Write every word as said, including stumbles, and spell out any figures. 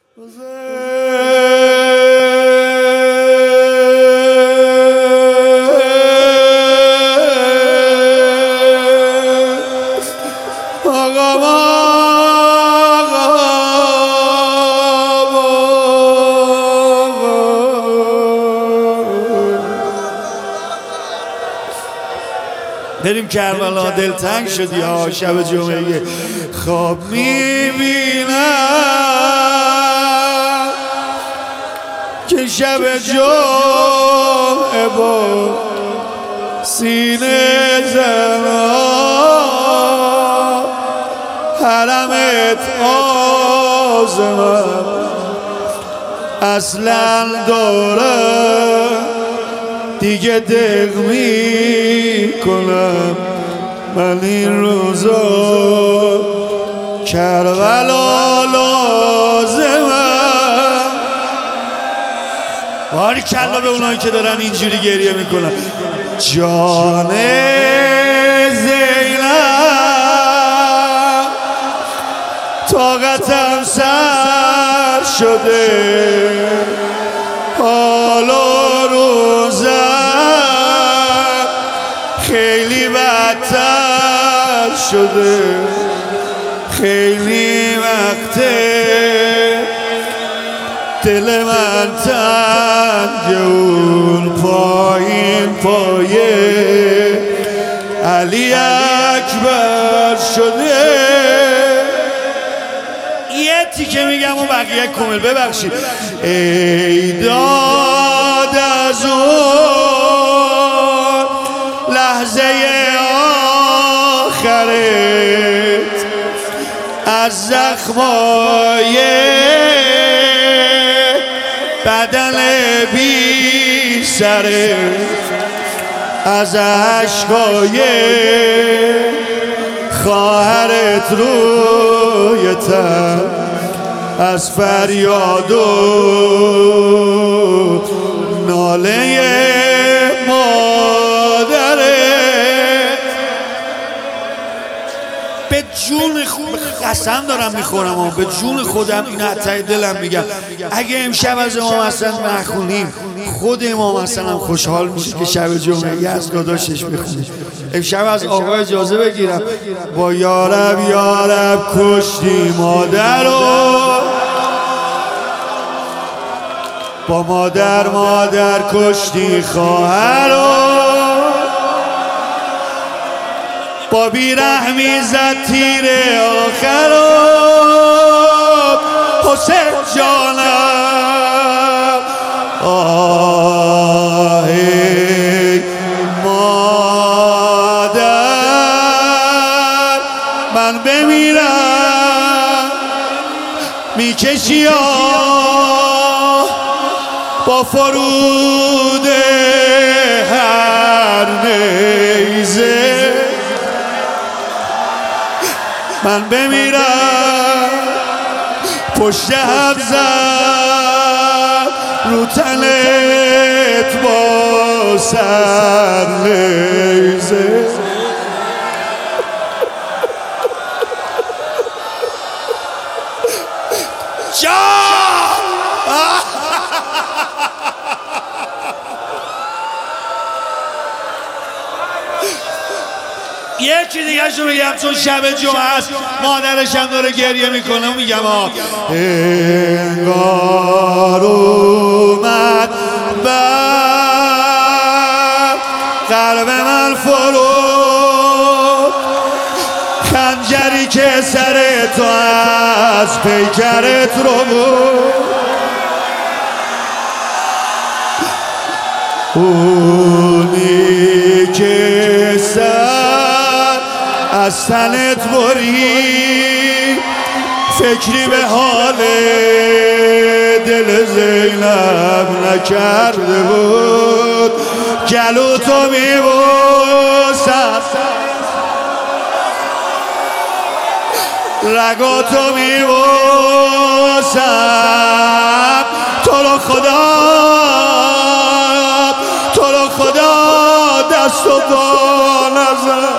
بریم کربلا، دلتنگ شدی ها. شب جمعه خواب میبینم که شب جمعه با سینه زنا حرمت آزمم اصلا دارم دیگه دق می کنم من این روزا کربلا لازمم. باری کلا به اونایی که دارن اینجوری گریه میکنن. جان زینب طاقتم سر شده حالا روزم خیلی بدتر شده خیلی وقته دل من تنگ اون پایین پایه علی اکبر شده. یه تیکه میگم و بقیه کامل ببخشید. ای داد از اون لحظه آخرت از زخمای بدن بی سرت از عشقای خواهرت روی تن از فریاد و ناله مادرت به جون قسم دارم میخورم و به جون خودم این ته دلم میگم اگه امشب از امام حسن نخونیم خود امام حسن هم خوشحال میشه که شب جمعه از داداشش بخونیم. امشب از آقا اجازه بگیرم با یارب یارب کشتی مادر رو با مادر مادر کشتی خواهر رو با بیرحمی زد تیر آخر رو حسین جانم آهی مادر من بمیرم میکشی آه با فرود هر نیزه من بمیرم پشت هم زد رو تنت با سر نیزه یکی دیگه شو بگم چون شب جمعه است مادرش هم داره گریه میکنه میگم ها انگار اومد بر قلب من فرود خنجری که سر تو از پیکرت رو بود اونی که سر از تنت برید فکری به حال دل زینب نکرده بود گلو تو میبوسم رگا تو میبوسم تو رو خدا تو رو خدا دست و پا نزن